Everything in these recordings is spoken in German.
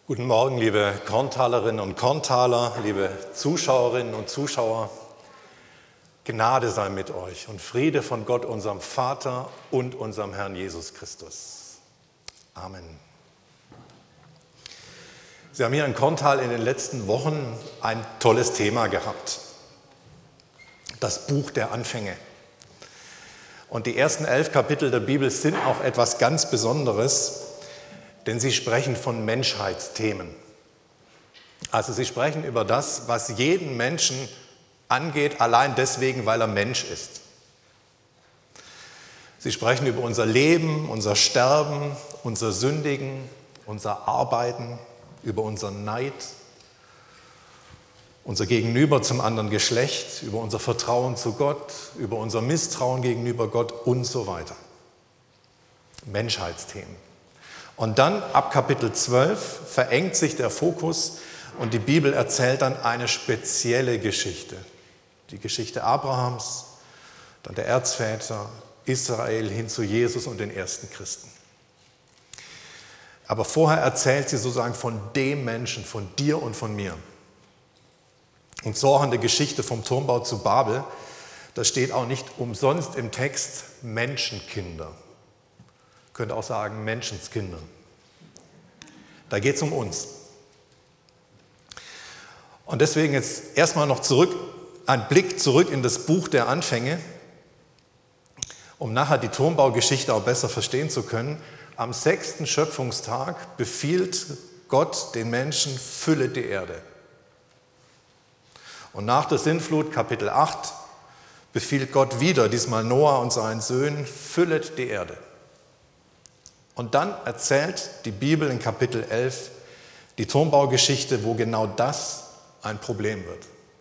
Guten Morgen, liebe Korntalerinnen und Korntaler, liebe Zuschauerinnen und Zuschauer. Gnade sei mit euch und Friede von Gott, unserem Vater und unserem Herrn Jesus Christus. Amen. Sie haben hier in Korntal in den letzten Wochen ein tolles Thema gehabt. Das Buch der Anfänge. Und die ersten 11 Kapitel der Bibel sind auch etwas ganz Besonderes, denn sie sprechen von Menschheitsthemen. Also sie sprechen über das, was jeden Menschen angeht, allein deswegen, weil er Mensch ist. Sie sprechen über unser Leben, unser Sterben, unser Sündigen, unser Arbeiten, über unseren Neid, unser Gegenüber zum anderen Geschlecht, über unser Vertrauen zu Gott, über unser Misstrauen gegenüber Gott und so weiter. Menschheitsthemen. Und dann ab Kapitel 12 verengt sich der Fokus und die Bibel erzählt dann eine spezielle Geschichte. Die Geschichte Abrahams, dann der Erzväter, Israel hin zu Jesus und den ersten Christen. Aber vorher erzählt sie sozusagen von dem Menschen, von dir und von mir. Und so auch in der Geschichte vom Turmbau zu Babel, da steht auch nicht umsonst im Text Menschenkinder. Könnte auch sagen Menschenskinder. Da geht es um uns. Und deswegen jetzt erstmal noch ein Blick zurück in das Buch der Anfänge, um nachher die Turmbaugeschichte auch besser verstehen zu können. Am 6. Schöpfungstag befiehlt Gott den Menschen, füllet die Erde. Und nach der Sintflut, Kapitel 8, befiehlt Gott wieder, diesmal Noah und seinen Söhnen, füllet die Erde. Und dann erzählt die Bibel in Kapitel 11 die Turmbaugeschichte, wo genau das ein Problem wird.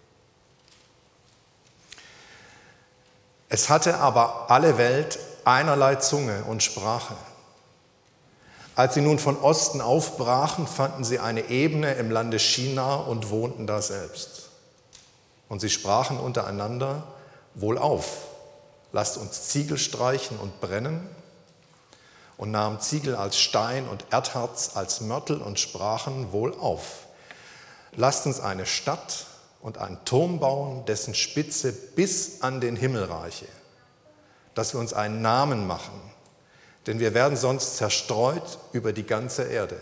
Es hatte aber alle Welt einerlei Zunge und Sprache. Als sie nun von Osten aufbrachen, fanden sie eine Ebene im Lande Shinar und wohnten da selbst. Und sie sprachen untereinander: Wohlauf, lasst uns Ziegel streichen und brennen. Und nahmen Ziegel als Stein und Erdharz als Mörtel und sprachen: Wohlauf, lasst uns eine Stadt und einen Turm bauen, dessen Spitze bis an den Himmel reiche, dass wir uns einen Namen machen, denn wir werden sonst zerstreut über die ganze Erde.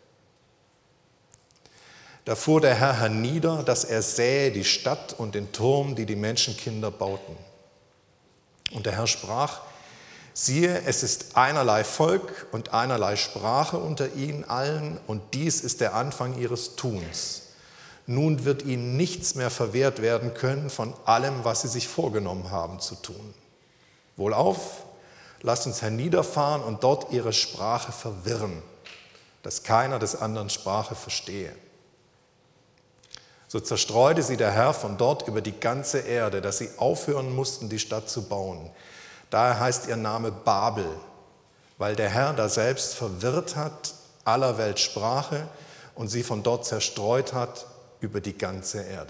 Da fuhr der Herr hernieder, dass er sähe die Stadt und den Turm, die die Menschenkinder bauten. Und der Herr sprach: Siehe, es ist einerlei Volk und einerlei Sprache unter ihnen allen, und dies ist der Anfang ihres Tuns. Nun wird ihnen nichts mehr verwehrt werden können von allem, was sie sich vorgenommen haben zu tun. Wohlauf, lasst uns herniederfahren und dort ihre Sprache verwirren, dass keiner des anderen Sprache verstehe. So zerstreute sie der Herr von dort über die ganze Erde, dass sie aufhören mussten, die Stadt zu bauen. Daher heißt ihr Name Babel, weil der Herr da selbst verwirrt hat aller Welt Sprache und sie von dort zerstreut hat über die ganze Erde.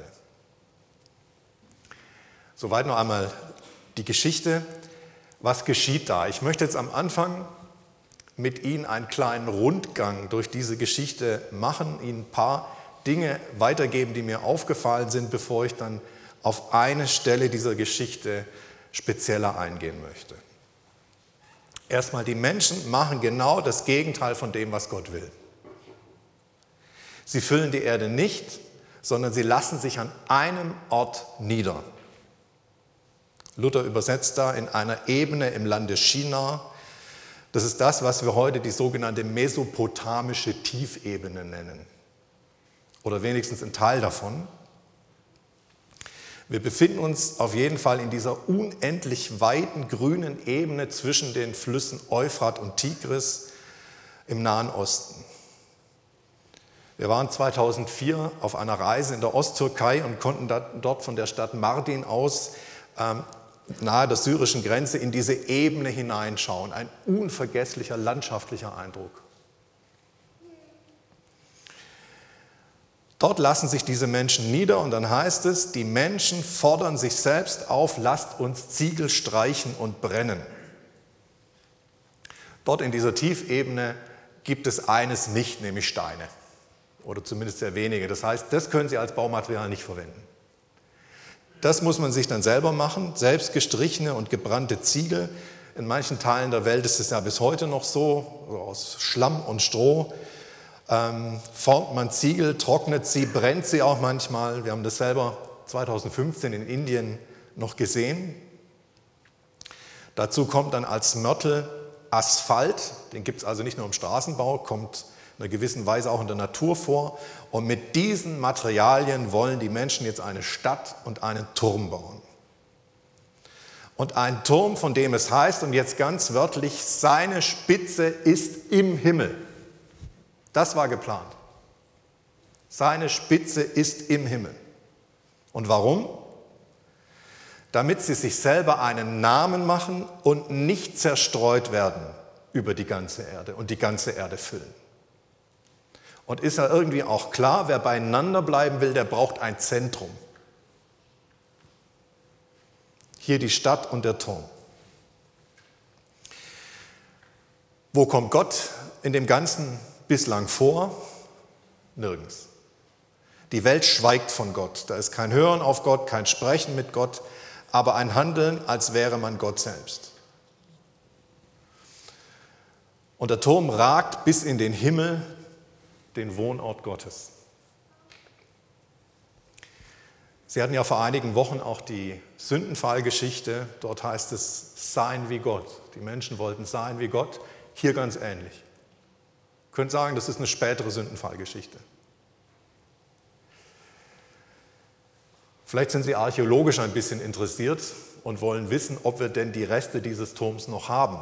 Soweit noch einmal die Geschichte. Was geschieht da? Ich möchte jetzt am Anfang mit Ihnen einen kleinen Rundgang durch diese Geschichte machen, Ihnen ein paar Dinge weitergeben, die mir aufgefallen sind, bevor ich dann auf eine Stelle dieser Geschichte spezieller eingehen möchte. Erstmal, die Menschen machen genau das Gegenteil von dem, was Gott will. Sie füllen die Erde nicht, sondern sie lassen sich an einem Ort nieder. Luther übersetzt da in einer Ebene im Lande Shinar. Das ist das, was wir heute die sogenannte mesopotamische Tiefebene nennen. Oder wenigstens ein Teil davon. Wir befinden uns auf jeden Fall in dieser unendlich weiten grünen Ebene zwischen den Flüssen Euphrat und Tigris im Nahen Osten. Wir waren 2004 auf einer Reise in der Osttürkei und konnten dort von der Stadt Mardin aus nahe der syrischen Grenze in diese Ebene hineinschauen. Ein unvergesslicher landschaftlicher Eindruck. Dort lassen sich diese Menschen nieder und dann heißt es, die Menschen fordern sich selbst auf: Lasst uns Ziegel streichen und brennen. Dort in dieser Tiefebene gibt es eines nicht, nämlich Steine. oder zumindest sehr wenige. Das heißt, das können Sie als Baumaterial nicht verwenden. Das muss man sich dann selber machen, selbst gestrichene und gebrannte Ziegel. In manchen Teilen der Welt ist es ja bis heute noch so, aus Schlamm und Stroh. Formt man Ziegel, trocknet sie, brennt sie auch manchmal. Wir haben das selber 2015 in Indien noch gesehen. Dazu kommt dann als Mörtel Asphalt, den gibt es also nicht nur im Straßenbau, kommt in einer gewissen Weise auch in der Natur vor. Und mit diesen Materialien wollen die Menschen jetzt eine Stadt und einen Turm bauen. Und ein Turm, von dem es heißt, und jetzt ganz wörtlich, seine Spitze ist im Himmel. Das war geplant. Seine Spitze ist im Himmel. Und warum? Damit sie sich selber einen Namen machen und nicht zerstreut werden über die ganze Erde und die ganze Erde füllen. Und ist ja irgendwie auch klar, wer beieinander bleiben will, der braucht ein Zentrum. Hier die Stadt und der Turm. Wo kommt Gott in dem Ganzen bislang vor? Nirgends. Die Welt schweigt von Gott. Da ist kein Hören auf Gott, kein Sprechen mit Gott, aber ein Handeln, als wäre man Gott selbst. Und der Turm ragt bis in den Himmel, den Wohnort Gottes. Sie hatten ja vor einigen Wochen auch die Sündenfallgeschichte. Dort heißt es, sein wie Gott. Die Menschen wollten sein wie Gott. Hier ganz ähnlich. Ihr könnt sagen, das ist eine spätere Sündenfallgeschichte. Vielleicht sind Sie archäologisch ein bisschen interessiert und wollen wissen, ob wir denn die Reste dieses Turms noch haben.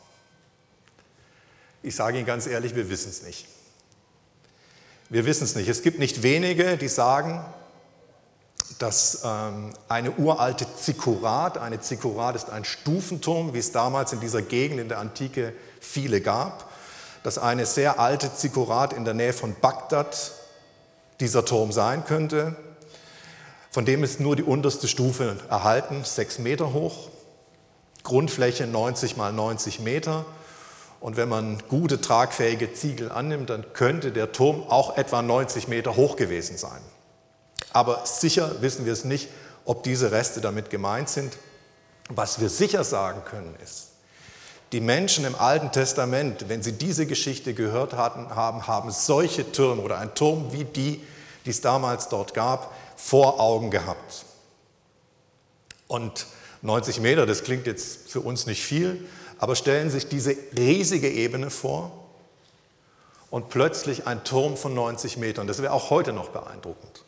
Ich sage Ihnen ganz ehrlich, wir wissen es nicht. Wir wissen es nicht. Es gibt nicht wenige, die sagen, dass eine uralte Zikkurat, eine Zikkurat ist ein Stufenturm, wie es damals in dieser Gegend in der Antike viele gab, dass eine sehr alte Zikkurat in der Nähe von Bagdad dieser Turm sein könnte. Von dem ist nur die unterste Stufe erhalten, 6 Meter hoch, Grundfläche 90 mal 90 Meter. Und wenn man gute, tragfähige Ziegel annimmt, dann könnte der Turm auch etwa 90 Meter hoch gewesen sein. Aber sicher wissen wir es nicht, ob diese Reste damit gemeint sind. Was wir sicher sagen können ist, die Menschen im Alten Testament, wenn sie diese Geschichte gehört haben solche Türme oder einen Turm wie die es damals dort gab, vor Augen gehabt. Und 90 Meter, das klingt jetzt für uns nicht viel, aber stellen Sie sich diese riesige Ebene vor und plötzlich ein Turm von 90 Metern. Das wäre auch heute noch beeindruckend.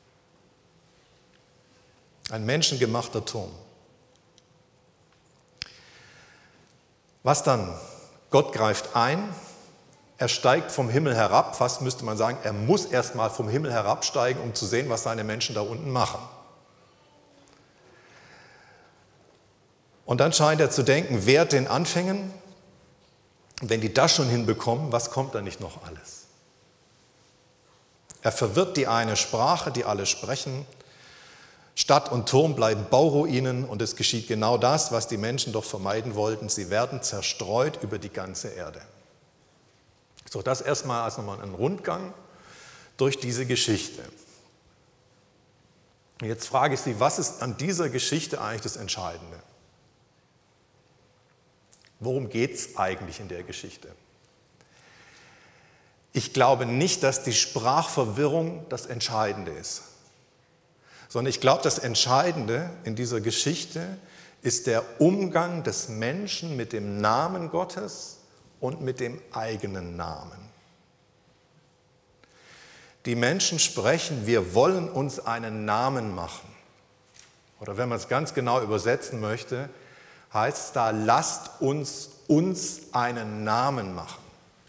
Ein menschengemachter Turm. Was dann? Gott greift ein, er steigt vom Himmel herab, fast müsste man sagen, er muss erst mal vom Himmel herabsteigen, um zu sehen, was seine Menschen da unten machen. Und dann scheint er zu denken, wehrt den Anfängen, wenn die das schon hinbekommen, was kommt da nicht noch alles? Er verwirrt die eine Sprache, die alle sprechen. Stadt und Turm bleiben Bauruinen und es geschieht genau das, was die Menschen doch vermeiden wollten. Sie werden zerstreut über die ganze Erde. So, das erstmal als nochmal ein Rundgang durch diese Geschichte. Jetzt frage ich Sie, was ist an dieser Geschichte eigentlich das Entscheidende? Worum geht es eigentlich in der Geschichte? Ich glaube nicht, dass die Sprachverwirrung das Entscheidende ist, sondern ich glaube, das Entscheidende in dieser Geschichte ist der Umgang des Menschen mit dem Namen Gottes und mit dem eigenen Namen. Die Menschen sprechen, wir wollen uns einen Namen machen. Oder wenn man es ganz genau übersetzen möchte, heißt es da, lasst uns einen Namen machen.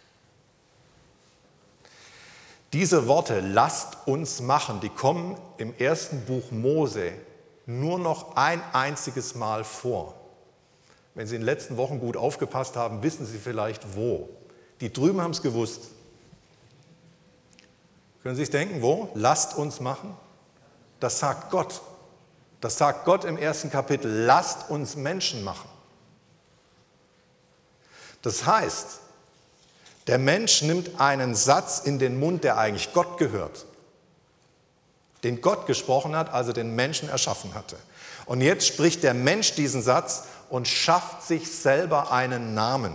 Diese Worte, lasst uns machen, die kommen im ersten Buch Mose nur noch ein einziges Mal vor. Wenn Sie in den letzten Wochen gut aufgepasst haben, wissen Sie vielleicht wo. Die drüben haben es gewusst. Können Sie sich denken, wo? Lasst uns machen. Das sagt Gott. Das sagt Gott im ersten Kapitel. Lasst uns Menschen machen. Das heißt, Der Mensch nimmt einen Satz in den Mund, der eigentlich Gott gehört, den Gott gesprochen hat, also den Menschen erschaffen hatte. Und jetzt spricht der Mensch diesen Satz und schafft sich selber einen Namen.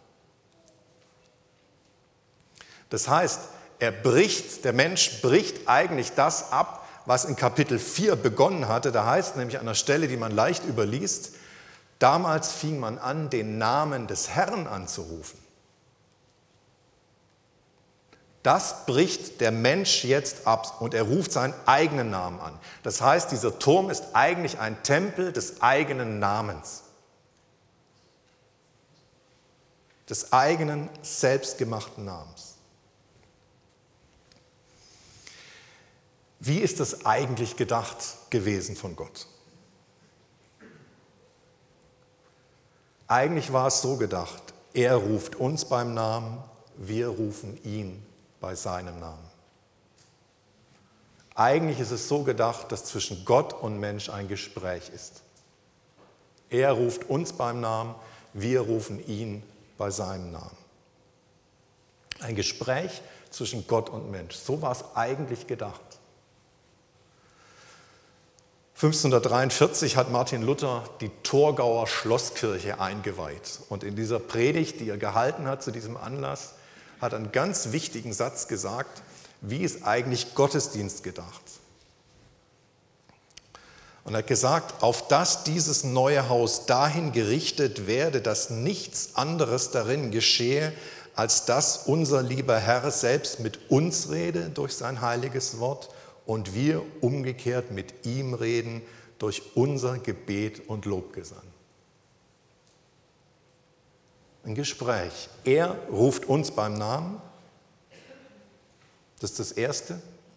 Das heißt, der Mensch bricht eigentlich das ab, was in Kapitel 4 begonnen hatte. Da heißt nämlich an einer Stelle, die man leicht überliest, damals fing man an, den Namen des Herrn anzurufen. Das bricht der Mensch jetzt ab und er ruft seinen eigenen Namen an. Das heißt, dieser Turm ist eigentlich ein Tempel des eigenen Namens. Des eigenen, selbstgemachten Namens. Wie ist das eigentlich gedacht gewesen von Gott? Eigentlich war es so gedacht, er ruft uns beim Namen, wir rufen ihn bei seinem Namen. Eigentlich ist es so gedacht, dass zwischen Gott und Mensch ein Gespräch ist. Er ruft uns beim Namen, wir rufen ihn bei seinem Namen. Ein Gespräch zwischen Gott und Mensch. So war es eigentlich gedacht. 1543 hat Martin Luther die Torgauer Schlosskirche eingeweiht. Und in dieser Predigt, die er gehalten hat zu diesem Anlass, hat einen ganz wichtigen Satz gesagt, wie ist eigentlich Gottesdienst gedacht? Und er hat gesagt, auf dass dieses neue Haus dahin gerichtet werde, dass nichts anderes darin geschehe, als dass unser lieber Herr selbst mit uns rede durch sein heiliges Wort und wir umgekehrt mit ihm reden durch unser Gebet und Lobgesang. Ein Gespräch. Er ruft uns beim Namen. Das ist das Erste.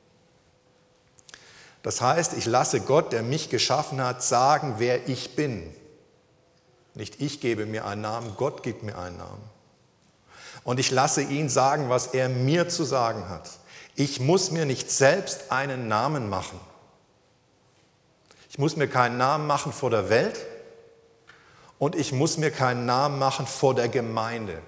Das heißt, ich lasse Gott, der mich geschaffen hat, sagen, wer ich bin. Nicht ich gebe mir einen Namen, Gott gibt mir einen Namen. Und ich lasse ihn sagen, was er mir zu sagen hat. Ich muss mir nicht selbst einen Namen machen. Ich muss mir keinen Namen machen vor der Welt. Und ich muss mir keinen Namen machen vor der Gemeinde.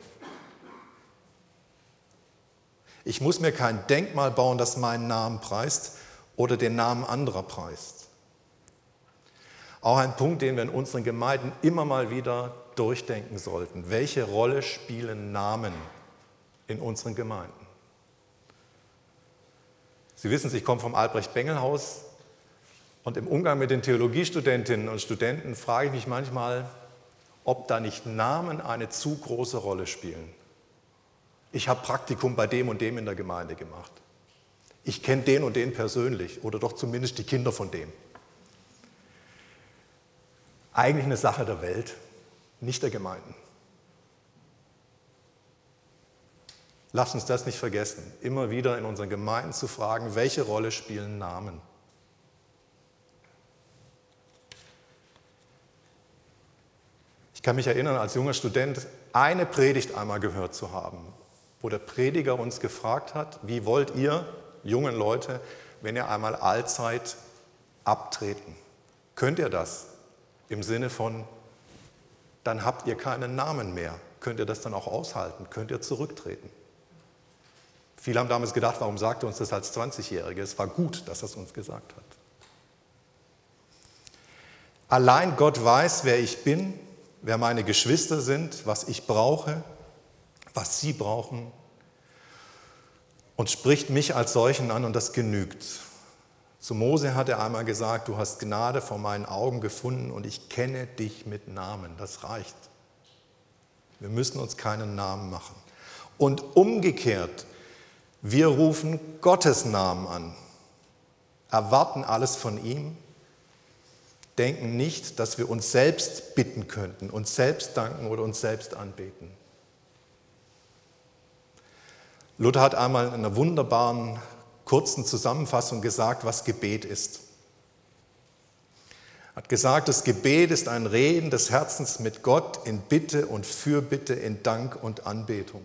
Ich muss mir kein Denkmal bauen, das meinen Namen preist oder den Namen anderer preist. Auch ein Punkt, den wir in unseren Gemeinden immer mal wieder durchdenken sollten. Welche Rolle spielen Namen in unseren Gemeinden? Sie wissen, ich komme vom Albrecht-Bengel-Haus und im Umgang mit den Theologiestudentinnen und Studenten frage ich mich manchmal, ob da nicht Namen eine zu große Rolle spielen. Ich habe Praktikum bei dem und dem in der Gemeinde gemacht. Ich kenne den und den persönlich oder doch zumindest die Kinder von dem. Eigentlich eine Sache der Welt, nicht der Gemeinden. Lasst uns das nicht vergessen, immer wieder in unseren Gemeinden zu fragen, welche Rolle spielen Namen? Ich kann mich erinnern, als junger Student eine Predigt einmal gehört zu haben, wo der Prediger uns gefragt hat, wie wollt ihr, jungen Leute, wenn ihr einmal allzeit abtreten? Könnt ihr das? Im Sinne von, dann habt ihr keinen Namen mehr. Könnt ihr das dann auch aushalten? Könnt ihr zurücktreten? Viele haben damals gedacht, warum sagt er uns das als 20-Jährige? Es war gut, dass er es uns gesagt hat. Allein Gott weiß, wer ich bin, wer meine Geschwister sind, was ich brauche, was sie brauchen und spricht mich als solchen an und das genügt. Zu Mose hat er einmal gesagt, du hast Gnade vor meinen Augen gefunden und ich kenne dich mit Namen. Das reicht. Wir müssen uns keinen Namen machen. Und umgekehrt, wir rufen Gottes Namen an, erwarten alles von ihm, denken nicht, dass wir uns selbst bitten könnten, uns selbst danken oder uns selbst anbeten. Luther hat einmal in einer wunderbaren, kurzen Zusammenfassung gesagt, was Gebet ist. Er hat gesagt, das Gebet ist ein Reden des Herzens mit Gott in Bitte und Fürbitte, in Dank und Anbetung.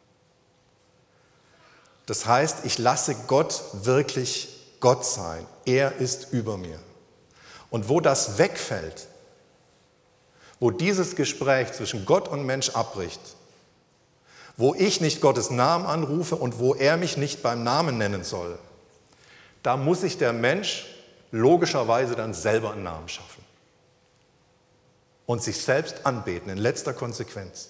Das heißt, ich lasse Gott wirklich Gott sein. Er ist über mir. Und wo das wegfällt, wo dieses Gespräch zwischen Gott und Mensch abbricht, wo ich nicht Gottes Namen anrufe und wo er mich nicht beim Namen nennen soll, da muss sich der Mensch logischerweise dann selber einen Namen schaffen und sich selbst anbeten, in letzter Konsequenz.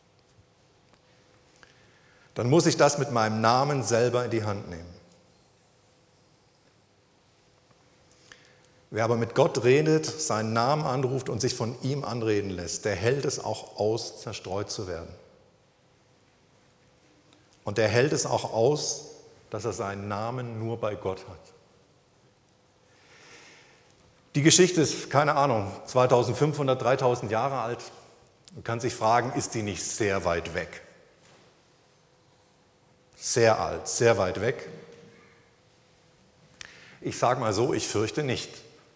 Dann muss ich das mit meinem Namen selber in die Hand nehmen. Wer aber mit Gott redet, seinen Namen anruft und sich von ihm anreden lässt, der hält es auch aus, zerstreut zu werden. Und der hält es auch aus, dass er seinen Namen nur bei Gott hat. Die Geschichte ist, keine Ahnung, 2500, 3000 Jahre alt. Man kann sich fragen, ist die nicht sehr weit weg? Sehr alt, sehr weit weg. Ich sage mal so, ich fürchte nicht.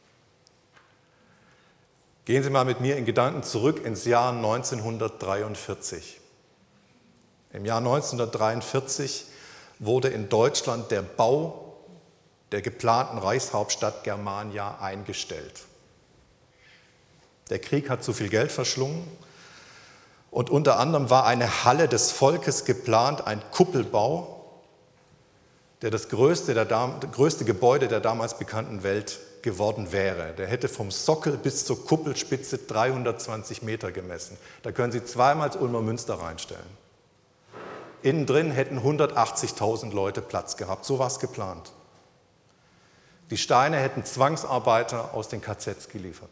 Gehen Sie mal mit mir in Gedanken zurück ins Jahr 1943. Im Jahr 1943 wurde in Deutschland der Bau der geplanten Reichshauptstadt Germania eingestellt. Der Krieg hat zu viel Geld verschlungen und unter anderem war eine Halle des Volkes geplant, ein Kuppelbau, der das größte Gebäude der damals bekannten Welt geworden wäre. Der hätte vom Sockel bis zur Kuppelspitze 320 Meter gemessen. Da können Sie zweimal das Ulmer Münster reinstellen. Innen drin hätten 180.000 Leute Platz gehabt. So war es geplant. Die Steine hätten Zwangsarbeiter aus den KZs geliefert.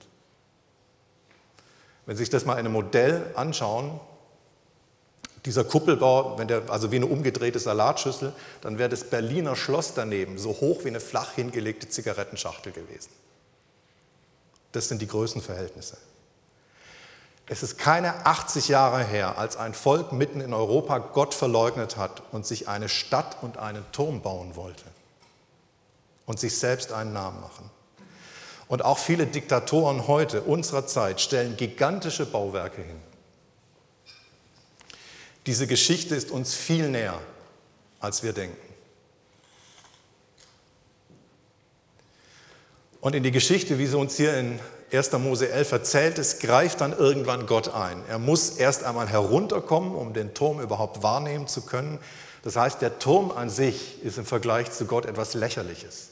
Wenn Sie sich das mal in einem Modell anschauen, dieser Kuppelbau, also wie eine umgedrehte Salatschüssel, dann wäre das Berliner Schloss daneben so hoch wie eine flach hingelegte Zigarettenschachtel gewesen. Das sind die Größenverhältnisse. Es ist keine 80 Jahre her, als ein Volk mitten in Europa Gott verleugnet hat und sich eine Stadt und einen Turm bauen wollte und sich selbst einen Namen machen. Und auch viele Diktatoren heute, unserer Zeit, stellen gigantische Bauwerke hin. Diese Geschichte ist uns viel näher, als wir denken. Und in die Geschichte, wie sie uns hier in 1. Mose 11 erzählt ist, greift dann irgendwann Gott ein. Er muss erst einmal herunterkommen, um den Turm überhaupt wahrnehmen zu können. Das heißt, der Turm an sich ist im Vergleich zu Gott etwas Lächerliches.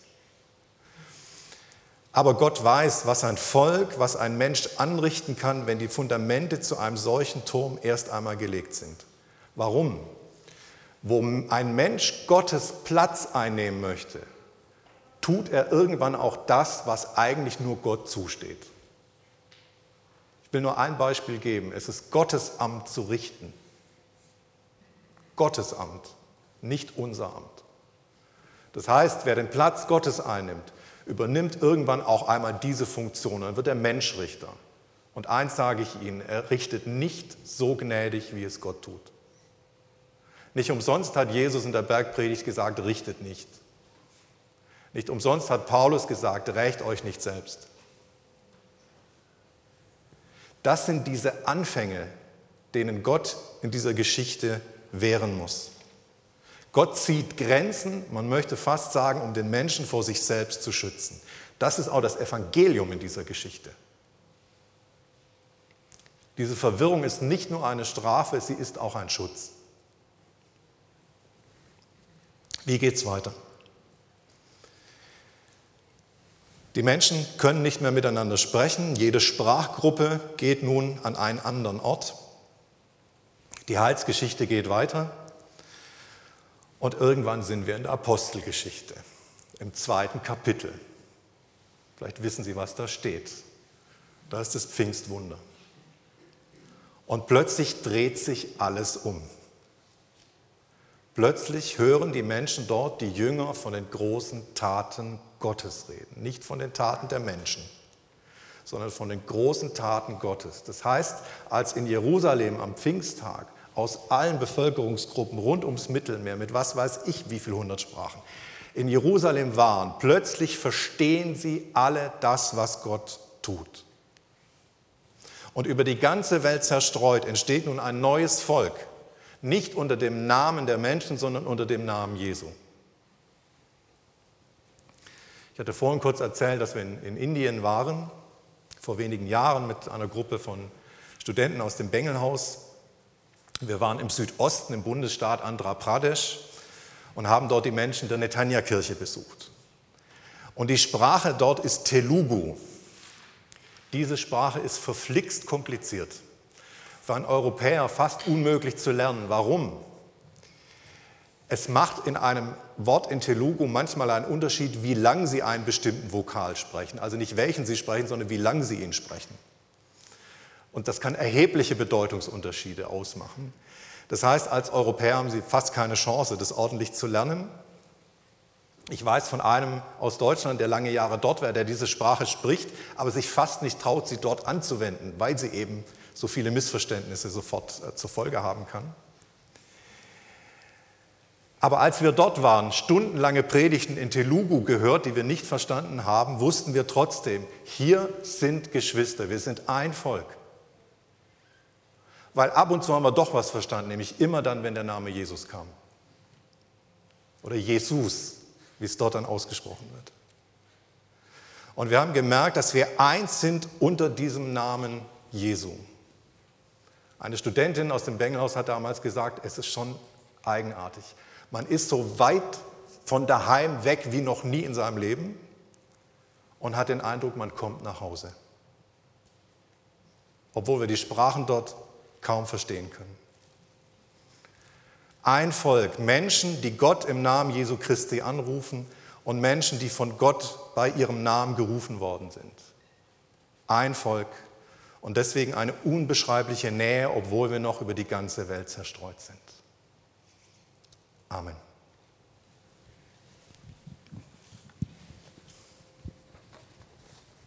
Aber Gott weiß, was ein Volk, was ein Mensch anrichten kann, wenn die Fundamente zu einem solchen Turm erst einmal gelegt sind. Warum? Wo ein Mensch Gottes Platz einnehmen möchte, tut er irgendwann auch das, was eigentlich nur Gott zusteht. Ich will nur ein Beispiel geben. Es ist Gottes Amt zu richten. Gottes Amt, nicht unser Amt. Das heißt, wer den Platz Gottes einnimmt, übernimmt irgendwann auch einmal diese Funktion. Dann wird er Menschrichter. Und eins sage ich Ihnen, er richtet nicht so gnädig, wie es Gott tut. Nicht umsonst hat Jesus in der Bergpredigt gesagt, richtet nicht. Nicht umsonst hat Paulus gesagt, rächt euch nicht selbst. Das sind diese Anfänge, denen Gott in dieser Geschichte wehren muss. Gott zieht Grenzen, man möchte fast sagen, um den Menschen vor sich selbst zu schützen. Das ist auch das Evangelium in dieser Geschichte. Diese Verwirrung ist nicht nur eine Strafe, sie ist auch ein Schutz. Wie geht's weiter? Die Menschen können nicht mehr miteinander sprechen. Jede Sprachgruppe geht nun an einen anderen Ort. Die Heilsgeschichte geht weiter. Und irgendwann sind wir in der Apostelgeschichte, im 2. Kapitel. Vielleicht wissen Sie, was da steht. Da ist das Pfingstwunder. Und plötzlich dreht sich alles um. Plötzlich hören die Menschen dort, die Jünger, von den großen Taten Gottes reden. Nicht von den Taten der Menschen, sondern von den großen Taten Gottes. Das heißt, als in Jerusalem am Pfingsttag aus allen Bevölkerungsgruppen rund ums Mittelmeer, mit was weiß ich wie viel 100 Sprachen, in Jerusalem waren, plötzlich verstehen sie alle das, was Gott tut. Und über die ganze Welt zerstreut entsteht nun ein neues Volk, nicht unter dem Namen der Menschen, sondern unter dem Namen Jesu. Ich hatte vorhin kurz erzählt, dass wir in Indien waren, vor wenigen Jahren mit einer Gruppe von Studenten aus dem Bengelhaus. Wir waren im Südosten, im Bundesstaat Andhra Pradesh und haben dort die Menschen der Netanya-Kirche besucht. Und die Sprache dort ist Telugu. Diese Sprache ist verflixt kompliziert. Für einen Europäer fast unmöglich zu lernen. Warum? Es macht in einem Wort in Telugu manchmal einen Unterschied, wie lang Sie einen bestimmten Vokal sprechen. Also nicht welchen Sie sprechen, sondern wie lang Sie ihn sprechen. Und das kann erhebliche Bedeutungsunterschiede ausmachen. Das heißt, als Europäer haben Sie fast keine Chance, das ordentlich zu lernen. Ich weiß von einem aus Deutschland, der lange Jahre dort war, der diese Sprache spricht, aber sich fast nicht traut, sie dort anzuwenden, weil sie eben so viele Missverständnisse sofort zur Folge haben kann. Aber als wir dort waren, stundenlange Predigten in Telugu gehört, die wir nicht verstanden haben, wussten wir trotzdem, hier sind Geschwister, wir sind ein Volk. Weil ab und zu haben wir doch was verstanden, nämlich immer dann, wenn der Name Jesus kam. Oder Jesus, wie es dort dann ausgesprochen wird. Und wir haben gemerkt, dass wir eins sind unter diesem Namen Jesu. Eine Studentin aus dem Bengelhaus hat damals gesagt, es ist schon eigenartig. Man ist so weit von daheim weg wie noch nie in seinem Leben und hat den Eindruck, man kommt nach Hause. Obwohl wir die Sprachen dort kaum verstehen können. Ein Volk, Menschen, die Gott im Namen Jesu Christi anrufen und Menschen, die von Gott bei ihrem Namen gerufen worden sind. Ein Volk und deswegen eine unbeschreibliche Nähe, obwohl wir noch über die ganze Welt zerstreut sind. Amen.